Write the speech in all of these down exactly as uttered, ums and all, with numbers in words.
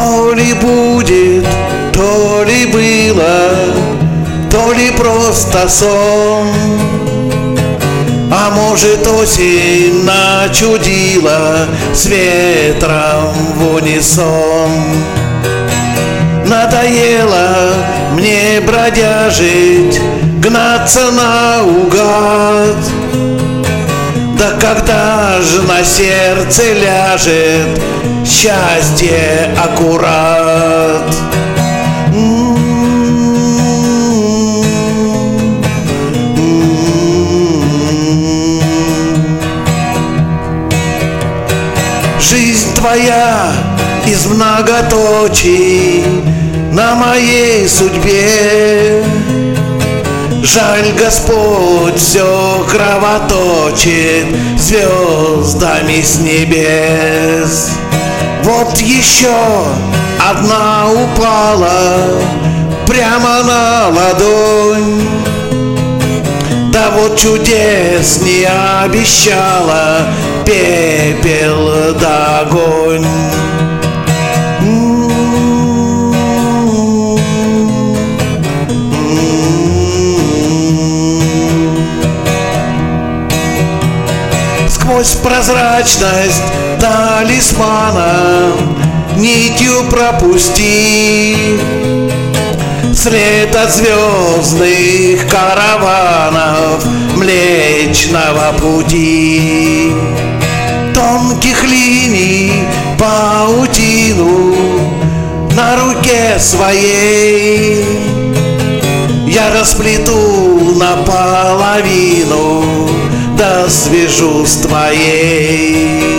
То ли будет, то ли было, то ли просто сон. А может, осень начудила с ветром в унисон. Надоело мне бродяжить, гнаться наугад. Да когда же на сердце ляжет счастье аккурат? Жизнь твоя из многоточий на моей судьбе. Жаль, Господь все кровоточит звездами с небес. Вот еще одна упала прямо на ладонь. Да вот чудес не обещала пепел да огонь. Сквозь прозрачность талисмана нитью пропусти след от звездных караванов Млечного Пути. Тонких линий паутину на руке своей я расплету наполовину, да свяжу с твоей.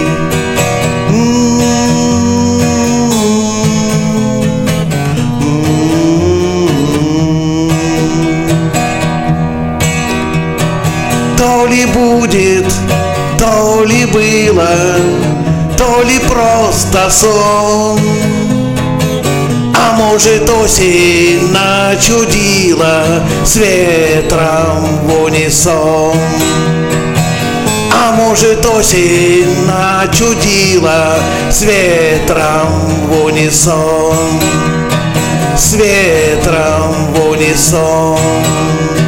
То ли будет, то ли было, то ли просто сон. А может, осень начудила с ветром в унисон. А может, осень начудила с ветром в унисон, с ветром в унисон.